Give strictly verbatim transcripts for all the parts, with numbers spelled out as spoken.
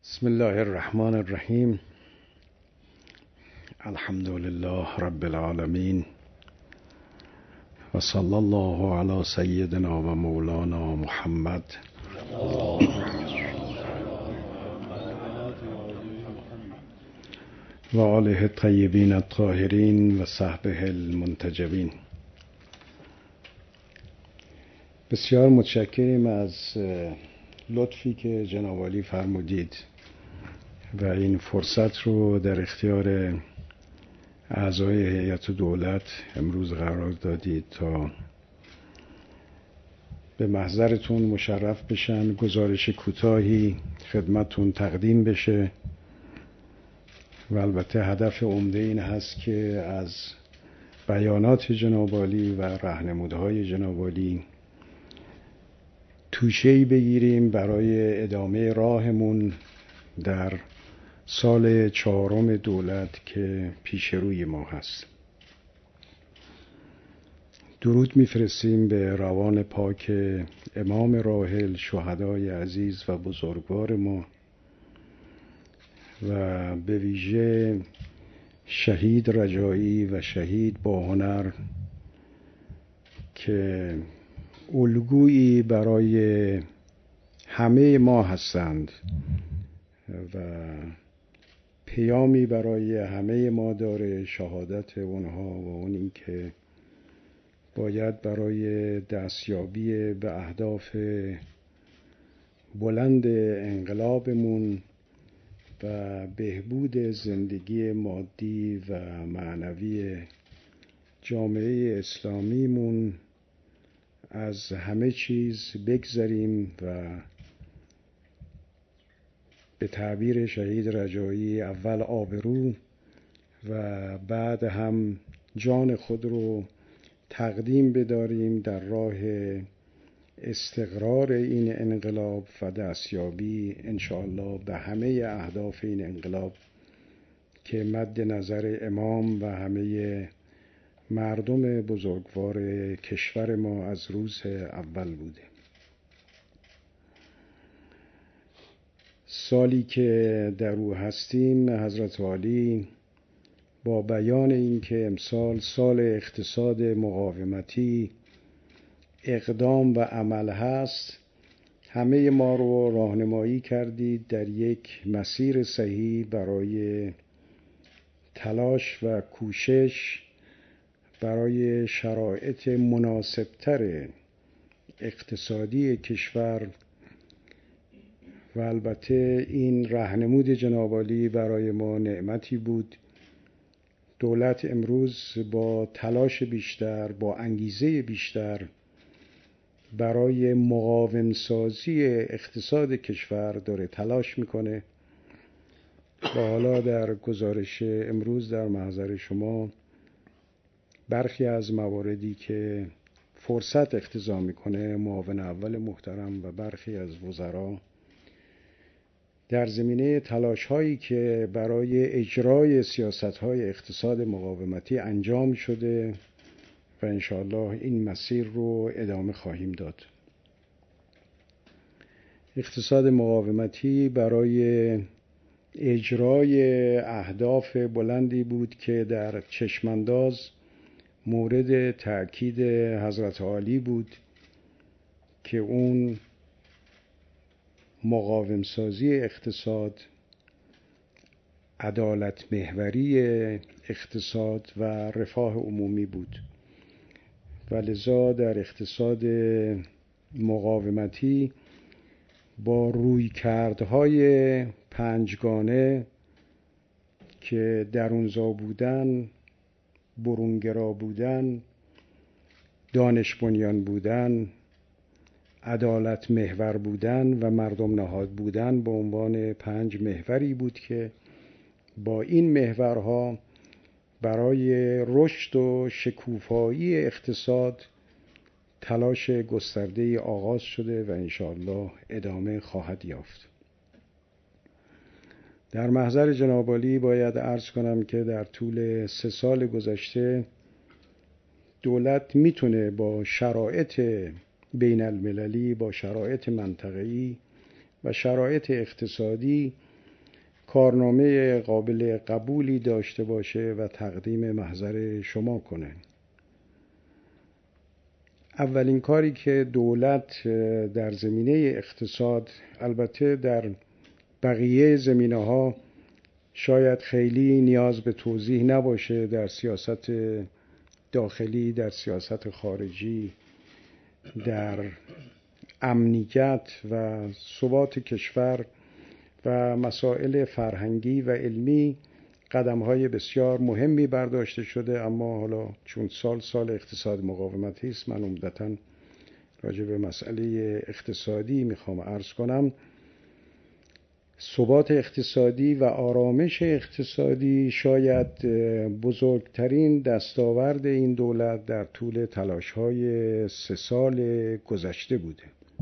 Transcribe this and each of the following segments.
بسم الله الرحمن الرحیم. الحمد لله رب العالمین و صلی الله علی سیدنا و مولانا محمد و آله الطیبین الطاهرین و صحبه المنتجبین. بسیار متشکریم از لطفی که جناب عالی فرمودید و این فرصت رو در اختیار اعضای هیئت دولت امروز قرار دادید تا به محضرتون مشرف بشن، گزارش کوتاهی خدمتتون تقدیم بشه و البته هدف عمده این هست که از بیانات جناب عالی و راهنمودهای جناب عالی توشه‌ای بگیریم برای ادامه راهمون در سال چهارم دولت که پیش روی ما هست. درود میفرستیم به روان پاک امام راحل، شهدای عزیز و بزرگوار ما و به ویژه شهید رجایی و شهید با هنر که الگویی برای همه ما هستند و پیامی برای همه ما داره، شهادت اونها و اون این که باید برای دستیابی به اهداف بلند انقلابمون و بهبود زندگی مادی و معنوی جامعه اسلامیمون از همه چیز بگذریم و به تعبیر شهید رجایی اول آبرو و بعد هم جان خود رو تقدیم بداریم در راه استقرار این انقلاب و دستیابی انشاءالله به همه اهداف این انقلاب که مد نظر امام و همه مردم بزرگوار کشور ما از روز اول بوده. سالی که در او هستیم، حضرت عالی با بیان این که امسال سال اقتصاد مقاومتی اقدام و عمل هست، همه ما رو راهنمایی کردید در یک مسیر صحیح برای تلاش و کوشش برای شرایط مناسبتر اقتصادی کشور و البته این راهنمود جناب عالی برای ما نعمتی بود. دولت امروز با تلاش بیشتر، با انگیزه بیشتر برای مقاوم سازی اقتصاد کشور داره تلاش میکنه و حالا در گزارش امروز در محضر شما برخی از مواردی که فرصت اقتضا میکنه معاون اول محترم و برخی از وزرا در زمینه تلاش هایی که برای اجرای سیاست های اقتصاد مقاومتی انجام شده و انشاءالله این مسیر رو ادامه خواهیم داد. اقتصاد مقاومتی برای اجرای اهداف بلندی بود که در چشمانداز مورد تأکید حضرت عالی بود که اون مقاوم سازی اقتصاد، عدالت محوری اقتصاد و رفاه عمومی بود و لذا در اقتصاد مقاومتی با رویکردهای پنجگانه که درونزا بودن، برونگرا بودن، دانش بنیان بودن، عدالت محور بودن و مردم نهاد بودن به عنوان پنج محوری بود که با این محورها برای رشد و شکوفایی اقتصاد تلاش گسترده آغاز شده و انشاءالله ادامه خواهد یافت. در محضر جناب عالی باید عرض کنم که در طول سه سال گذشته دولت میتونه با شرایط بین المللی، با شرایط منطقه‌ای و شرایط اقتصادی کارنامه قابل قبولی داشته باشه و تقدیم محضر شما کنه. اولین کاری که دولت در زمینه اقتصاد، البته در بقیه زمینه‌ها شاید خیلی نیاز به توضیح نباشه، در سیاست داخلی، در سیاست خارجی، در امنیت و ثبات کشور و مسائل فرهنگی و علمی قدم‌های بسیار مهمی برداشته شده، اما حالا چون سال سال اقتصاد مقاومتی است، من عمدتاً راجع به مسئله اقتصادی میخوام عرض کنم. ثبات اقتصادی و آرامش اقتصادی شاید بزرگترین دستاورد این دولت در طول تلاش‌های سه سال گذشته بوده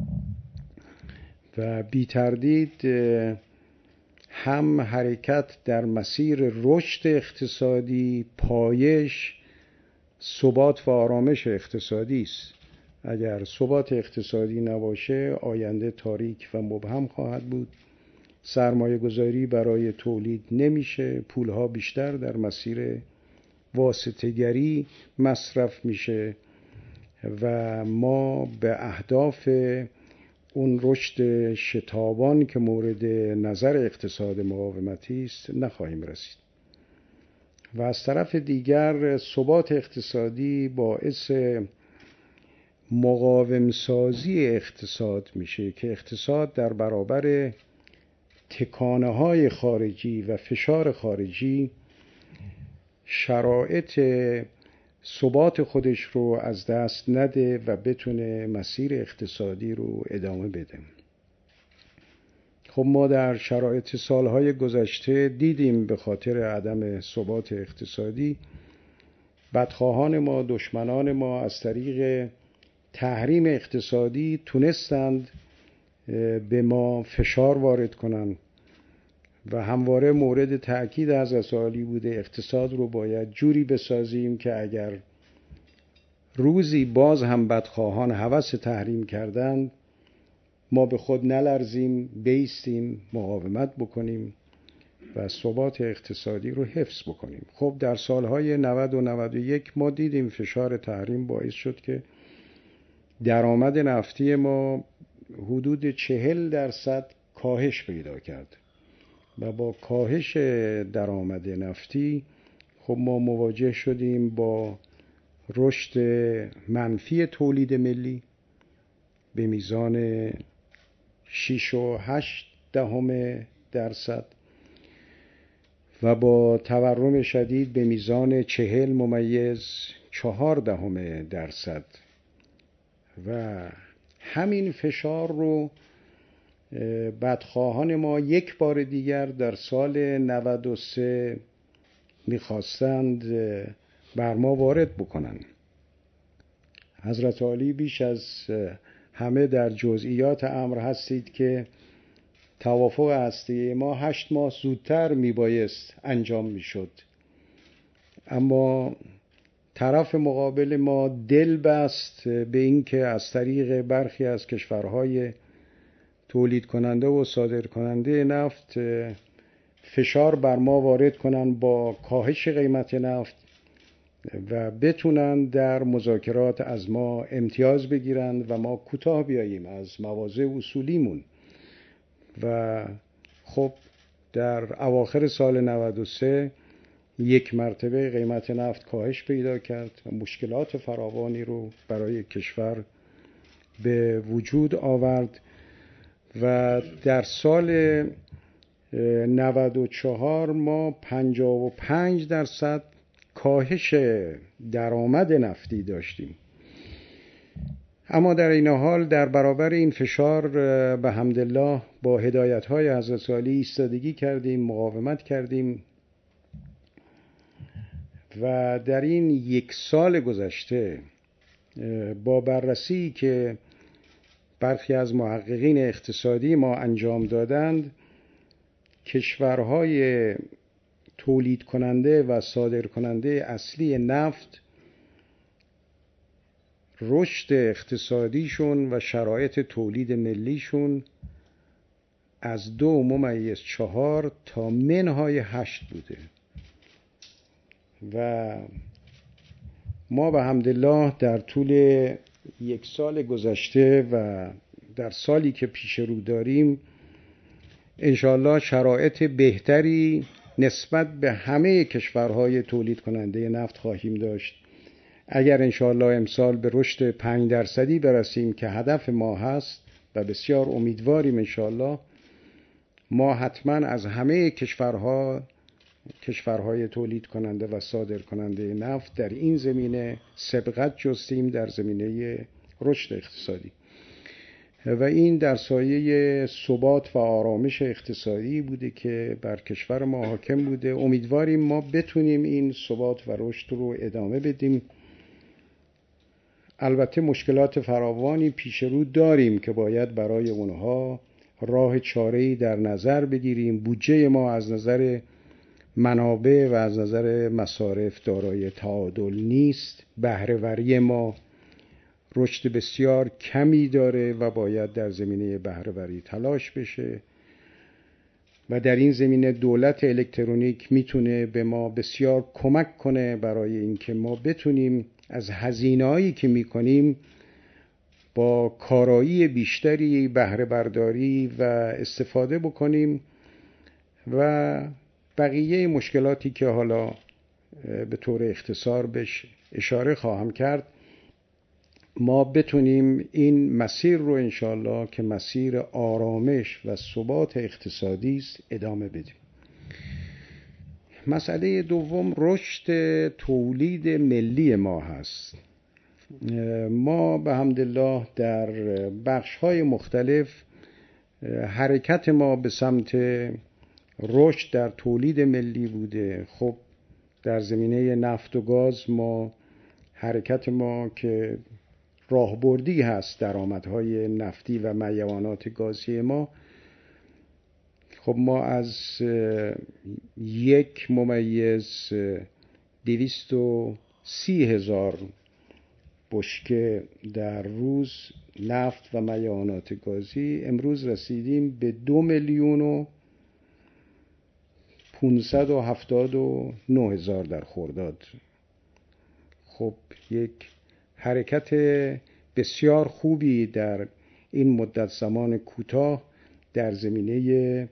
و بی تردید هم حرکت در مسیر رشد اقتصادی پایش ثبات و آرامش اقتصادی است. اگر ثبات اقتصادی نباشه آینده تاریک و مبهم خواهد بود، سرمایه گذاری برای تولید نمیشه، پولها بیشتر در مسیر واسطه‌گری مصرف میشه و ما به اهداف اون رشد شتابان که مورد نظر اقتصاد مقاومتی است نخواهیم رسید. و از طرف دیگر ثبات اقتصادی باعث مقاوم سازی اقتصاد میشه که اقتصاد در برابر تکانه های خارجی و فشار خارجی شرایط ثبات خودش رو از دست نده و بتونه مسیر اقتصادی رو ادامه بده. خب ما در شرایط سالهای گذشته دیدیم به خاطر عدم ثبات اقتصادی بدخواهان ما، دشمنان ما از طریق تحریم اقتصادی تونستند به ما فشار وارد کنند و همواره مورد تأکید حضرت عالی بوده اقتصاد رو باید جوری بسازیم که اگر روزی باز هم بدخواهان هوس تحریم کردند ما به خود نلرزیم، بیستیم، مقاومت بکنیم و ثبات اقتصادی رو حفظ بکنیم. خب در سالهای نود و نود و یک ما دیدیم فشار تحریم باعث شد که درآمد نفتی ما حدود چهل درصد کاهش پیدا کرد و با کاهش درآمد نفتی خب ما مواجه شدیم با رشد منفی تولید ملی به میزان شش و هشت دهم درصد و با تورم شدید به میزان چهل ممیز چهار دهم درصد و همین فشار رو بدخواهان ما یک بار دیگر در سال نود و سه میخواستند بر ما وارد بکنن. حضرت عالی بیش از همه در جزئیات امر هستید که توافق هستی ما هشت ماه زودتر میبایست انجام میشد، اما طرف مقابل ما دل بست به اینکه از طریق برخی از کشورهای تولید کننده و صادر کننده نفت فشار بر ما وارد کنن با کاهش قیمت نفت و بتونن در مذاکرات از ما امتیاز بگیرن و ما کوتاه بیاییم از مواضع اصولیمون. و خب در اواخر سال نود و سه یک مرتبه قیمت نفت کاهش پیدا کرد و مشکلات فراوانی رو برای کشور به وجود آورد و در سال نود و چهار ما پنجاه و پنج درصد کاهش درآمد نفتی داشتیم. اما در این حال در برابر این فشار به حمدالله با هدایت‌های حضرت عالی ایستادگی کردیم، مقاومت کردیم و در این یک سال گذشته با بررسی که برخی از محققین اقتصادی ما انجام دادند، کشورهای تولید کننده و صادر کننده اصلی نفت رشد اقتصادیشون و شرایط تولید ملیشون از دو ممیز چهار تا منهای هشت بوده و ما به حمدالله در طول یک سال گذشته و در سالی که پیش رو داریم انشاءالله شرایط بهتری نسبت به همه کشورهای تولید کننده نفت خواهیم داشت. اگر انشاءالله امسال به رشد پنج درصدی برسیم که هدف ما هست و بسیار امیدواریم انشاءالله، ما حتما از همه کشورها کشورهای تولید کننده و صادر کننده نفت در این زمینه سبقت جستیم در زمینه رشد اقتصادی و این در سایه ثبات و آرامش اقتصادی بوده که بر کشور ما حاکم بوده. امیدواریم ما بتونیم این ثبات و رشد رو ادامه بدیم. البته مشکلات فراوانی پیش رو داریم که باید برای اونها راه چاره‌ای در نظر بگیریم. بودجه ما از نظر منابع و از نظر مصارف دارای تعادل نیست. بهره‌وری ما رشد بسیار کمی داره و باید در زمینه بهره‌وری تلاش بشه و در این زمینه دولت الکترونیک میتونه به ما بسیار کمک کنه برای اینکه ما بتونیم از هزینه‌هایی که میکنیم با کارایی بیشتری بهره برداری و استفاده بکنیم و بقیه مشکلاتی که حالا به طور اختصار بهش اشاره خواهم کرد ما بتونیم این مسیر رو انشالله که مسیر آرامش و ثبات اقتصادی است ادامه بدیم. مسئله دوم رشد تولید ملی ما هست. ما به حمدالله در بخش‌های مختلف حرکت ما به سمت رشد در تولید ملی بوده. خب در زمینه نفت و گاز ما حرکت ما که راهبردی هست درآمدهای نفتی و میوانات گازی ما، خب ما از یک ممیز دویست و سی هزار بشکه در روز نفت و میوانات گازی امروز رسیدیم به دو میلیون و پونصد و هفتاد و نه هزار در خرداد. خب یک حرکت بسیار خوبی در این مدت زمان کوتاه در زمینه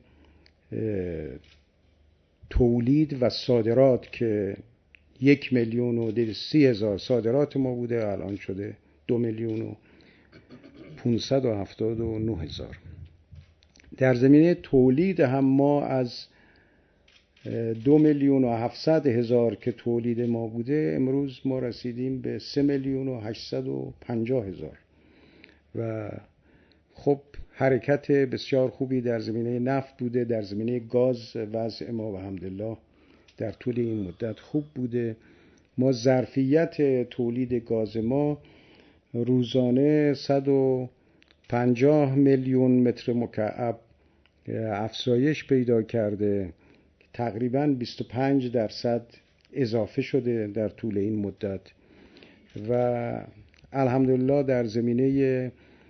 تولید و صادرات که یک میلیون و سی هزار صادرات ما بوده الان شده دو میلیون و پونصد و هفتاد و نه هزار. در زمینه تولید هم ما از دو میلیون و هفتصد هزار که تولید ما بوده امروز ما رسیدیم به سه میلیون و هشتصد و پنجاه هزار و خب حرکت بسیار خوبی در زمینه نفت بوده. در زمینه گاز وضع ما به حمدالله در طول این مدت خوب بوده. ما ظرفیت تولید گاز ما روزانه صد و پنجاه میلیون متر مکعب افزایش پیدا کرده، تقریباً بیست و پنج درصد اضافه شده در طول این مدت و الحمدلله در زمینه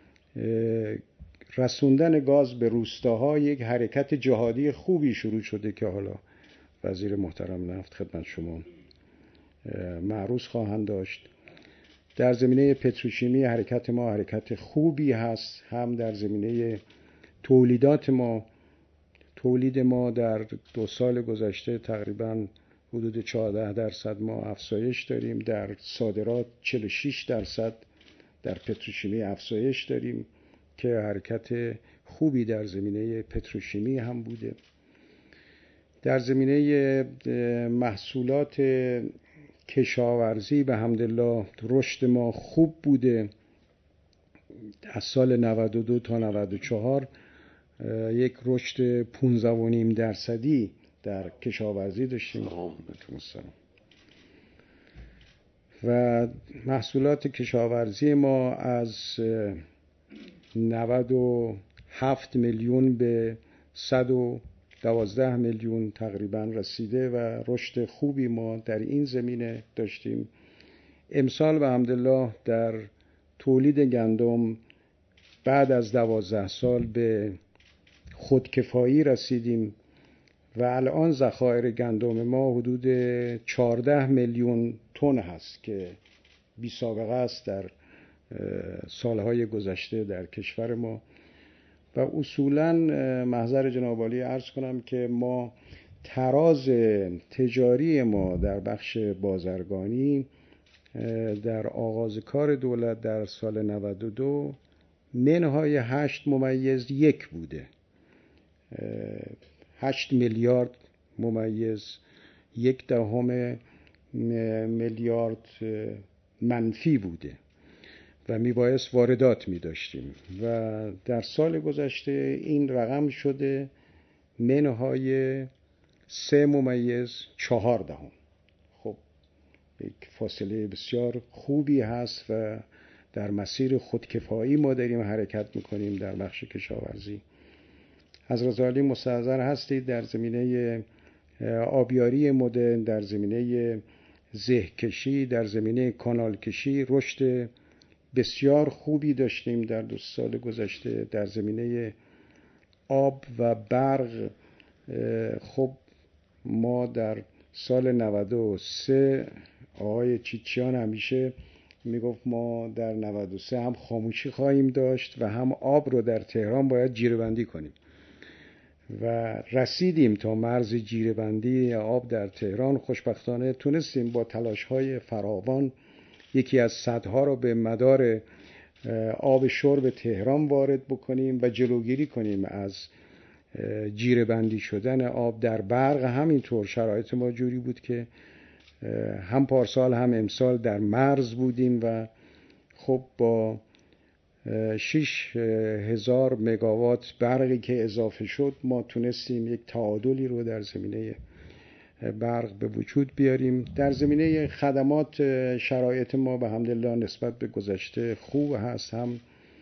رسوندن گاز به روستاها یک حرکت جهادی خوبی شروع شده که حالا وزیر محترم نفت خدمت شما معروض خواهند داشت. در زمینه پتروشیمی حرکت ما حرکت خوبی هست، هم در زمینه تولیدات ما. تولید ما در دو سال گذشته تقریباً حدود چهارده درصد ما افزایش داریم، در صادرات چهل و شش درصد در پتروشیمی افزایش داریم که حرکت خوبی در زمینه پتروشیمی هم بوده. در زمینه محصولات کشاورزی به حمدالله رشد ما خوب بوده. از سال نود و دو تا نود و چهار یک رشد پانزده و نیم درصدی در کشاورزی داشتیم و محصولات کشاورزی ما از نود و هفت میلیون به صد و دوازده میلیون تقریبا رسیده و رشد خوبی ما در این زمینه داشتیم. امسال به حمدالله در تولید گندم بعد از دوازده سال به خودکفایی رسیدیم و الان ذخایر گندم ما حدود چهارده میلیون تن هست که بی سابقه است در سالهای گذشته در کشور ما. و اصولاً محضر جناب عالی عرض کنم که ما تراز تجاری ما در بخش بازرگانی در آغاز کار دولت در سال نود و دو منهای هشت ممیز یک بوده، هشت میلیارد ممیز یک دهم میلیارد منفی بوده و میبایست واردات میداشتیم و در سال گذشته این رقم شده منهای سه ممیز چهار دهم. خب یک فاصله بسیار خوبی هست و در مسیر خودکفایی ما داریم حرکت میکنیم در بخش کشاورزی. حضرت عالی مستحضر هستید در زمینه آبیاری مدرن، در زمینه زهکشی، در زمینه کانال کشی رشد بسیار خوبی داشتیم در دو سال گذشته. در زمینه آب و برق خب ما در سال نود و سه آقای چیچیان همیشه میگفت ما در نود و سه هم خاموشی خواهیم داشت و هم آب رو در تهران باید جیره‌بندی کنیم و رسیدیم تا مرز جیره‌بندی آب در تهران. خوشبختانه تونستیم با تلاش‌های فراوان یکی از سدها رو به مدار آب شرب تهران وارد بکنیم و جلوگیری کنیم از جیره‌بندی شدن آب. در برق همینطور شرایط ما جوری بود که هم پارسال هم امسال در مرز بودیم و خب با شش هزار مگاوات برقی که اضافه شد ما تونستیم یک تعادلی رو در زمینه برق به وجود بیاریم. در زمینه خدمات شرایط ما به حمدالله نسبت به گذشته خوب هست، هم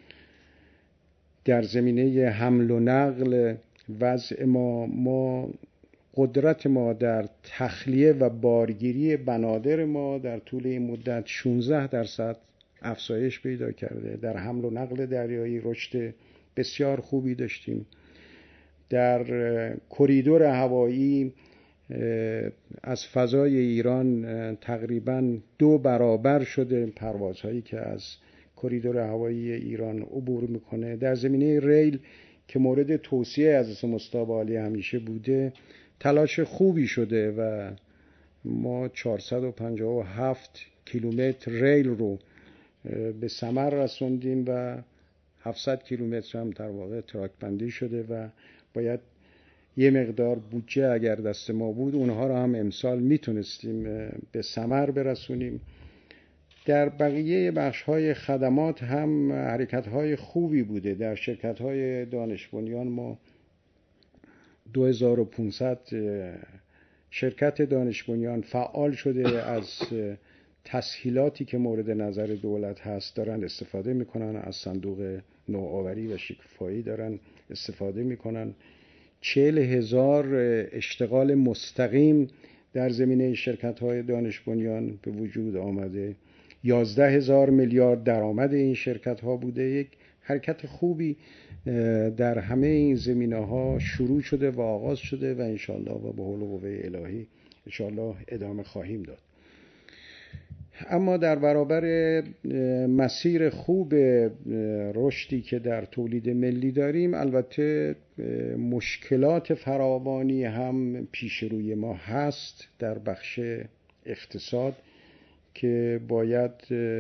در زمینه حمل و نقل وضع ما ما قدرت ما در تخلیه و بارگیری بنادر ما در طول این مدت شانزده درصد افزایش پیدا کرده. در حمل و نقل دریایی رشد بسیار خوبی داشتیم. در کریدور هوایی از فضای ایران تقریباً دو برابر شده پروازهایی که از کریدور هوایی ایران عبور میکنه. در زمینه ریل که مورد توصیه از مصطفی عالی همیشه بوده تلاش خوبی شده و ما چهارصد و پنجاه و هفت کیلومتر ریل رو به ثمر رسوندیم و هفتصد کیلومتر هم در واقع تراک بندی شده و باید یه مقدار بودجه اگر دست ما بود اونها رو هم امسال میتونستیم به ثمر برسونیم. در بقیه بخش‌های خدمات هم حرکت‌های خوبی بوده. در شرکت‌های دانش بنیان ما دو هزار و پانصد شرکت دانش بنیان فعال شده، از تسهیلاتی که مورد نظر دولت هست دارن استفاده میکنن، از صندوق نوآوری و شکوفایی دارن استفاده میکنن. چهل هزار اشتغال مستقیم در زمینه شرکت‌های دانش بنیان به وجود آمده. یازده هزار میلیارد درآمد این شرکت‌ها بوده. یک حرکت خوبی در همه این زمینه‌ها شروع شده و آغاز شده و انشالله و به حول و قوه الهی انشالله ادامه خواهیم داد. اما در برابر مسیر خوب رشدی که در تولید ملی داریم البته مشکلات فراوانی هم پیش روی ما هست در بخش اقتصاد که باید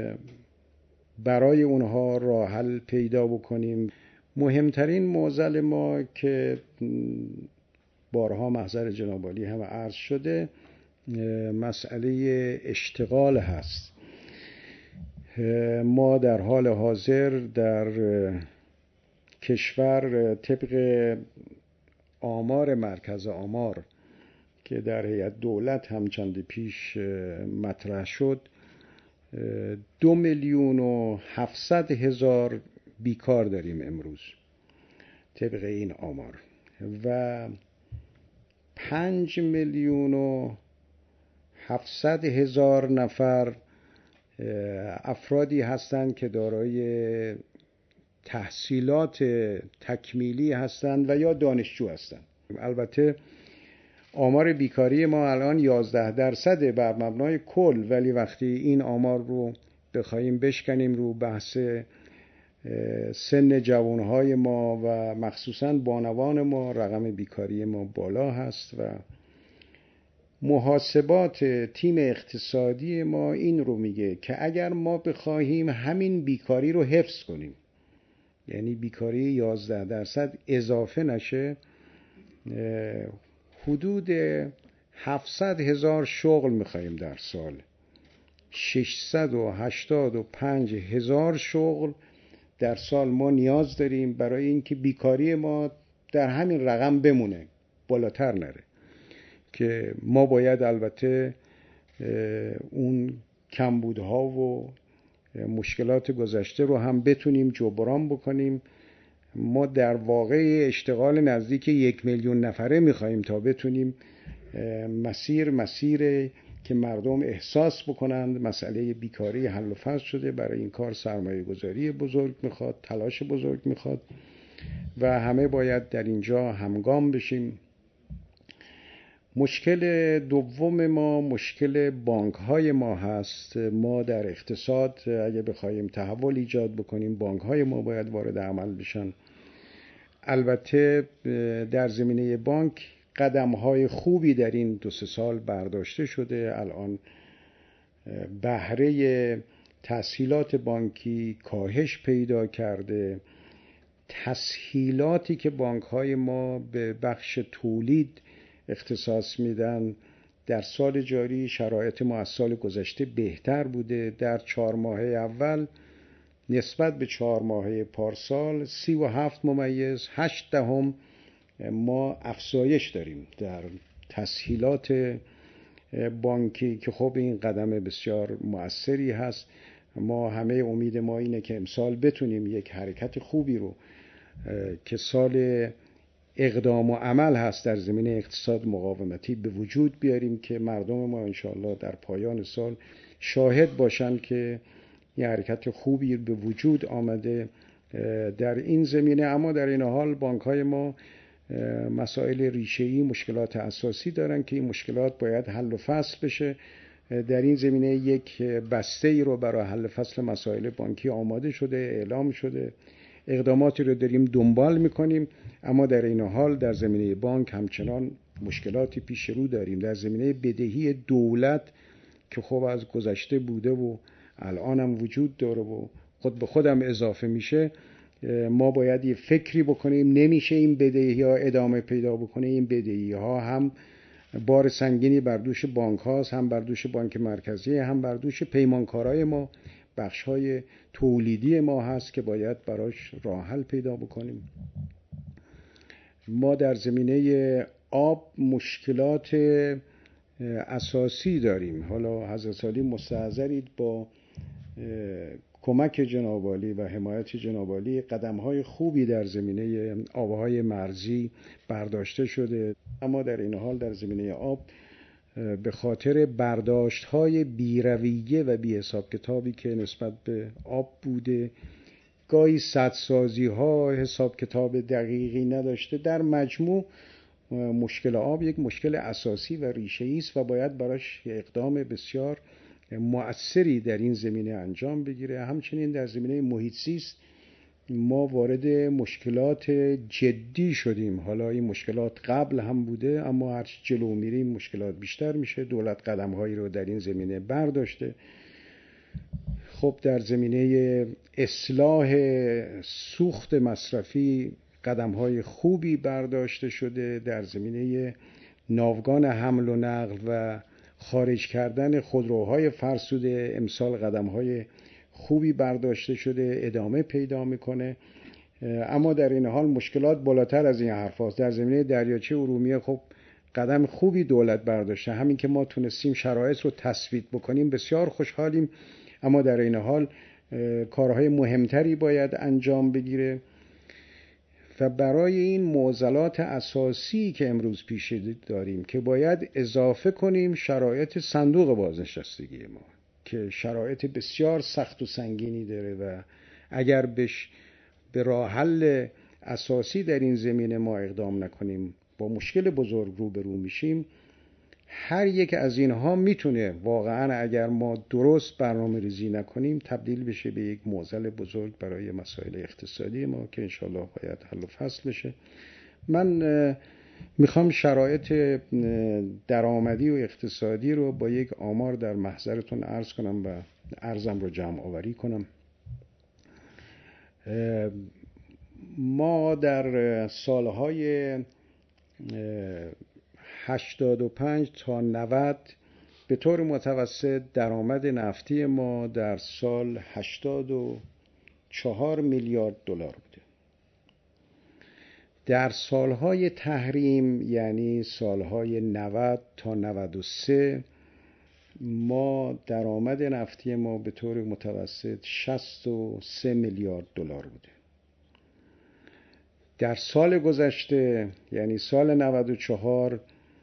برای اونها راه حل پیدا بکنیم. مهمترین معضل ما که بارها محضر جناب عالی هم عرض شده مسئله اشتغال هست. ما در حال حاضر در کشور طبق آمار مرکز آمار که در هیئت دولت هم چند پیش مطرح شد دو میلیون و هفتصد هزار بیکار داریم امروز طبق این آمار و پنج میلیون و هفتصد هزار نفر افرادی هستند که دارای تحصیلات تکمیلی هستند و یا دانشجو هستند. البته آمار بیکاری ما الان یازده درصده بر مبنای کل، ولی وقتی این آمار رو بخوایم بشکنیم رو بحث سن جوانهای ما و مخصوصاً بانوان ما، رقم بیکاری ما بالا هست و محاسبات تیم اقتصادی ما این رو میگه که اگر ما بخواهیم همین بیکاری رو حفظ کنیم، یعنی بیکاری یازده درصد اضافه نشه، حدود هفتصد هزار شغل میخواییم در سال، ششصد و هشتاد و پنج هزار شغل در سال ما نیاز داریم برای اینکه بیکاری ما در همین رقم بمونه، بالاتر نره. که ما باید البته اون کمبودها و مشکلات گذشته رو هم بتونیم جبران بکنیم. ما در واقع اشتغال نزدیک یک میلیون نفره میخواییم تا بتونیم مسیر مسیر که مردم احساس بکنند مسئله بیکاری حل و فصل شده. برای این کار سرمایه گذاری بزرگ میخواد، تلاش بزرگ میخواد و همه باید در اینجا همگام بشیم. مشکل دوم ما مشکل بانک های ما هست. ما در اقتصاد اگه بخوایم تحول ایجاد بکنیم، بانک های ما باید وارد عمل بشن. البته در زمینه بانک قدم های خوبی در این دو سه سال برداشته شده. الان بهره تسهیلات بانکی کاهش پیدا کرده. تسهیلاتی که بانک های ما به بخش تولید اختصاص میدن در سال جاری شرایط ما از سال گذشته بهتر بوده. در چهار ماهه اول نسبت به چهار ماهه پارسال سی و هفت ممیز هشت دهم ما افزایش داریم در تسهیلات بانکی که خب این قدم بسیار مؤثری هست. ما همه امید ما اینه که امسال بتونیم یک حرکت خوبی رو که سال اقدام و عمل هست در زمینه اقتصاد مقاومتی به وجود بیاریم که مردم ما انشاءالله در پایان سال شاهد باشن که یه حرکت خوبی به وجود آمده در این زمینه. اما در این حال بانک های ما مسائل ریشه‌ای، مشکلات اساسی دارن که این مشکلات باید حل و فصل بشه. در این زمینه یک بسته ای رو برای حل فصل مسائل بانکی آماده شده، اعلام شده، اقداماتی رو داریم دنبال میکنیم. اما در این حال در زمینه بانک همچنان مشکلاتی پیش رو داریم. در زمینه بدهی دولت که خب از گذشته بوده و الان هم وجود داره و خود به خودم اضافه میشه، ما باید یه فکری بکنیم. نمیشه این بدهی ها ادامه پیدا بکنه. این بدهی ها هم بار سنگینی بر دوش بانک هاست، هم بر دوش بانک مرکزی، هم بر دوش پیمانکارای ما، بخش های تولیدی ما هست که باید براش راه حل پیدا بکنیم. ما در زمینه آب مشکلات اساسی داریم. حالا حضرت عالی مستحضرید با کمک جناب عالی و حمایت جناب عالی قدم‌های خوبی در زمینه آب‌های مرزی برداشته شده. اما در این حال در زمینه آب به خاطر برداشت‌های بی‌رویه و بی حساب کتابی که نسبت به آب بوده، گاهی سدسازی‌ها حساب کتاب دقیقی نداشته، در مجموع مشکل آب یک مشکل اساسی و ریشه‌ای است و باید براش اقدام بسیار مؤثری در این زمینه انجام بگیره. همچنین در زمینه محیط زیست ما وارد مشکلات جدی شدیم. حالا این مشکلات قبل هم بوده، اما هر جلو میریم مشکلات بیشتر میشه. دولت قدم‌هایی رو در این زمینه برداشته. خب در زمینه اصلاح سوخت مصرفی قدم‌های خوبی برداشته شده. در زمینه ناوگان حمل و نقل و خارج کردن خودروهای فرسوده امسال قدم‌های خوبی برداشته شده، ادامه پیدا میکنه. اما در این حال مشکلات بالاتر از این حرف هست. در زمینه دریاچه ارومیه خب قدم خوبی دولت برداشته. همین که ما تونستیم شرایط رو تثبیت بکنیم بسیار خوشحالیم. اما در این حال کارهای مهمتری باید انجام بگیره و برای این معضلات اساسی که امروز پیش داریم که باید اضافه کنیم شرایط صندوق بازنشستگی ما که شرایط بسیار سخت و سنگینی داره و اگر بهش به راه حل اساسی در این زمینه ما اقدام نکنیم با مشکل بزرگ روبرو میشیم. هر یک از اینها میتونه واقعا اگر ما درست برنامه ریزی نکنیم تبدیل بشه به یک معضل بزرگ برای مسائل اقتصادی ما که انشالله باید حل و فصل بشه. من میخوام شرایط درآمدی و اقتصادی رو با یک آمار در محضرتون عرض کنم و عرضم رو جمع آوری کنم. ما در سالهای هشتاد و پنج تا نود به طور متوسط درآمد نفتی ما در سال هشتاد و چهار میلیارد دلار بوده. در سالهای تحریم یعنی سالهای نود تا نود و سه ما درآمد نفتی ما به طور متوسط شصت و سه میلیارد دلار بوده. در سال گذشته یعنی سال نود و چهار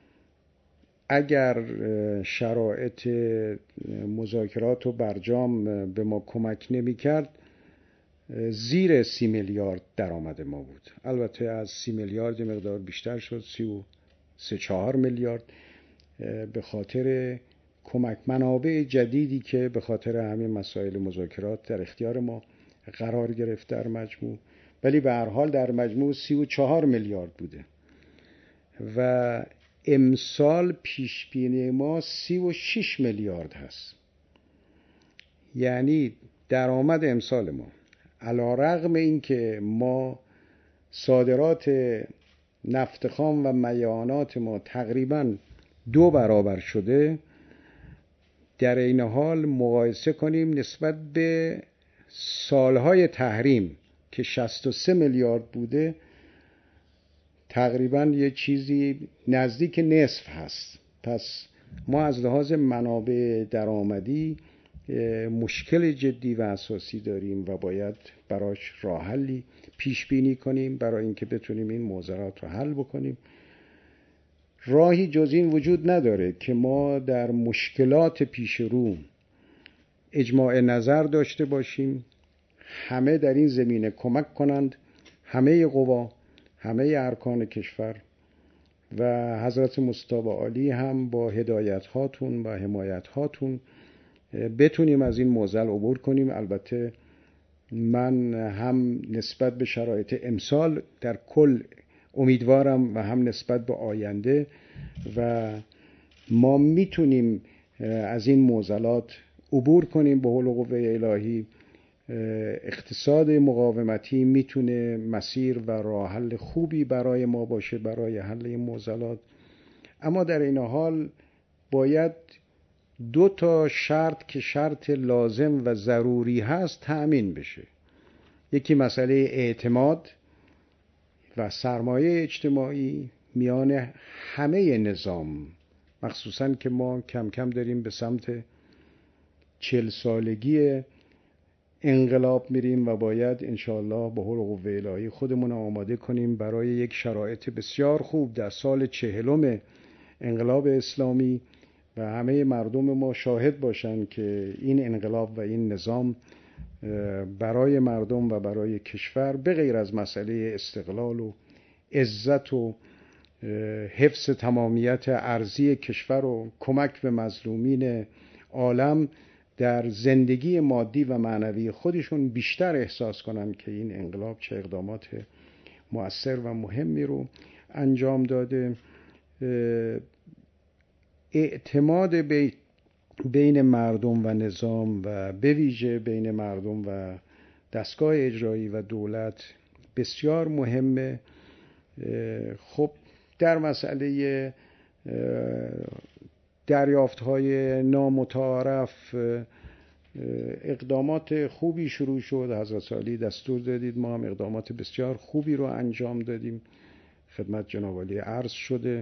اگر شرایط مذاکرات و برجام به ما کمک نمی کرد زیر سی میلیارد درآمد ما بود. البته از سی میلیارد مقدار بیشتر شد، سی و سه چهار میلیارد به خاطر کمک منابع جدیدی که به خاطر همین مسائل مذاکرات در اختیار ما قرار گرفت در مجموع، ولی به هر حال در مجموع سی و چهار میلیارد بوده و امسال پیش بینی ما سی و شش میلیارد هست. یعنی درآمد امسال ما علی رغم اینکه ما صادرات نفت خام و میانات ما تقریبا دو برابر شده، در این حال مقایسه کنیم نسبت به سالهای تحریم که شصت و سه میلیارد بوده تقریبا یه چیزی نزدیک نصف هست. پس ما از لحاظ منابع درآمدی مشکل جدی و اساسی داریم و باید براش راه حلی پیش بینی کنیم برای اینکه بتونیم این معضلات رو حل بکنیم. راهی جز این وجود نداره که ما در مشکلات پیش رو اجماع نظر داشته باشیم، همه در این زمینه کمک کنند، همه قوا، همه ارکان کشور و حضرت مصطفی عالی هم با هدایت هاتون و حمایت هاتون بتونیم از این معضل عبور کنیم. البته من هم نسبت به شرایط امسال در کل امیدوارم و هم نسبت به آینده و ما میتونیم از این معضلات عبور کنیم به حول و قوه الهی. اقتصاد مقاومتی میتونه مسیر و راه حل خوبی برای ما باشه برای حل این معضلات، اما در این حال باید دو تا شرط که شرط لازم و ضروری هست تأمین بشه. یکی مسئله اعتماد و سرمایه اجتماعی میان همه نظام، مخصوصا که ما کم کم داریم به سمت چل سالگی انقلاب میریم و باید انشاءالله به حول و قوه الهی خودمون آماده کنیم برای یک شرایط بسیار خوب در سال چهلم انقلاب اسلامی و همه مردم ما شاهد باشن که این انقلاب و این نظام برای مردم و برای کشور به غیر از مسئله استقلال و عزت و حفظ تمامیت ارضی کشور و کمک به مظلومین عالم در زندگی مادی و معنوی خودشون بیشتر احساس کنن که این انقلاب چه اقدامات مؤثر و مهمی رو انجام داده. اعتماد بین مردم و نظام و به ویژه بین مردم و دستگاه اجرایی و دولت بسیار مهمه. خب در مسئله دریافت‌های نامتعارف اقدامات خوبی شروع شد. حضرت عالی دستور دادید، ما هم اقدامات بسیار خوبی رو انجام دادیم، خدمت جناب عالی عرض شده.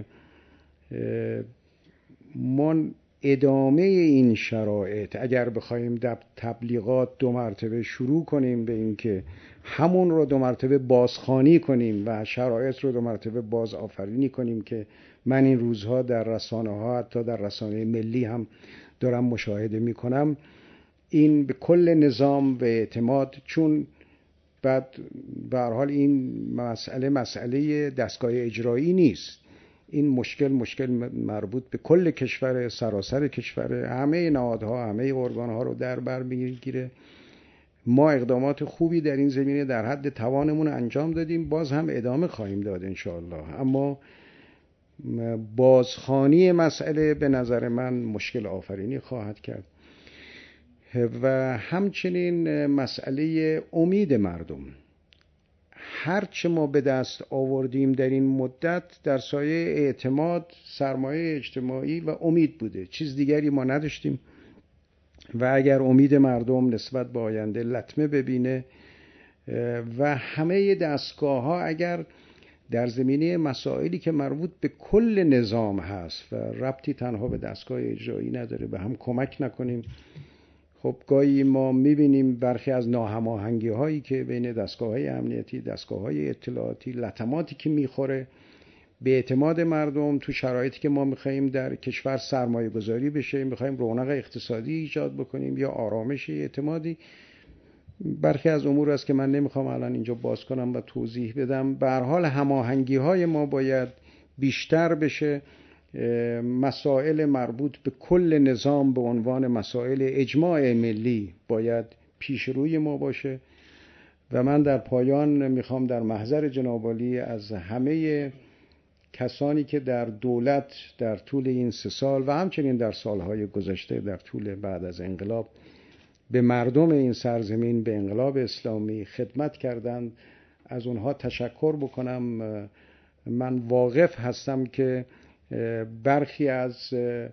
ما ادامه این شرایط اگر بخوایم در تبلیغات دو مرتبه شروع کنیم به اینکه همون رو دو مرتبه بازخوانی کنیم و شرایط رو دو مرتبه باز آفرینی کنیم که من این روزها در رسانه ها حتی در رسانه ملی هم دارم مشاهده می کنم، این به کل نظام و اعتماد، چون بعد به هر حال این مسئله مسئله دستگاه اجرایی نیست، این مشکل مشکل مربوط به کل کشور، سراسر کشور، همه نهادها، همه ارگانها رو در بر میگیره. ما اقدامات خوبی در این زمینه در حد توانمون انجام دادیم، باز هم ادامه خواهیم داد انشاءالله. اما بازخوانی مسئله به نظر من مشکل آفرینی خواهد کرد و همچنین مسئله امید مردم. هرچه ما به دست آوردیم در این مدت در سایه اعتماد، سرمایه اجتماعی و امید بوده، چیز دیگری ما نداشتیم و اگر امید مردم نسبت به آینده لطمه ببینه و همه دستگاه ها اگر در زمینه مسائلی که مربوط به کل نظام هست و ربطی تنها به دستگاه اجرایی نداره به هم کمک نکنیم، خب گاهی ما میبینیم برخی از ناهماهنگی هایی که بین دستگاه های امنیتی، دستگاه های اطلاعاتی، لطماتی که میخوره به اعتماد مردم تو شرایطی که ما میخواییم در کشور سرمایه گذاری بشه، میخواییم رونق اقتصادی ایجاد بکنیم یا آرامش اعتمادی. برخی از امور است که من نمیخوام الان اینجا باز کنم و توضیح بدم. به هر حال هماهنگی های ما باید بیشتر بشه، مسائل مربوط به کل نظام به عنوان مسائل اجماع ملی باید پیش روی ما باشه و من در پایان میخوام در محضر جناب عالی از همه کسانی که در دولت در طول این سه سال و همچنین در سالهای گذشته در طول بعد از انقلاب به مردم این سرزمین، به انقلاب اسلامی خدمت کردند، از اونها تشکر بکنم. من واقف هستم که برخی از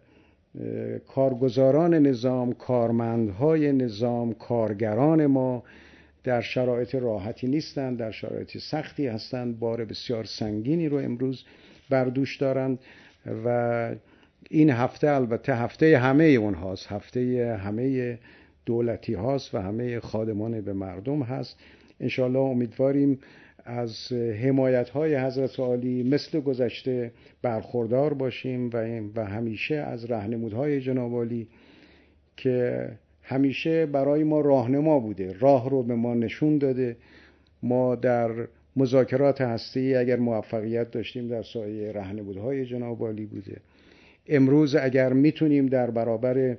کارگزاران نظام، کارمندهای نظام، کارگران ما در شرایط راحتی نیستند، در شرایط سختی هستند، بار بسیار سنگینی رو امروز بر دوش دارند و این هفته البته هفته همه اونهاست، هفته همه دولتی هاست و همه خادمان به مردم هست. انشاءالله امیدواریم از حمایت های حضرت عالی مثل گذشته برخوردار باشیم و, و همیشه از راهنمودهای جناب عالی که همیشه برای ما راهنما بوده، راه رو به ما نشون داده. ما در مذاکرات هسته‌ای اگر موفقیت داشتیم در سایه راهنمودهای جناب عالی بوده. امروز اگر میتونیم در برابر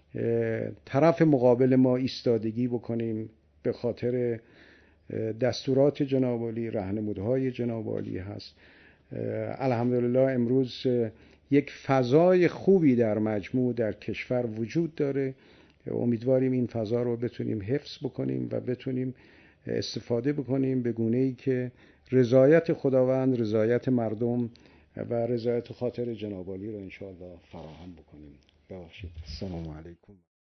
طرف مقابل ما ایستادگی بکنیم به خاطر دستورات جناب عالی، راهنمودهای جناب عالی هست. الحمدلله امروز یک فضای خوبی در مجموع در کشور وجود داره. امیدواریم این فضا رو بتونیم حفظ بکنیم و بتونیم استفاده بکنیم به گونه‌ای که رضایت خداوند، رضایت مردم و رضایت خاطر جناب عالی رو انشاءالله فراهم بکنیم. ببخشید. السلام علیکم.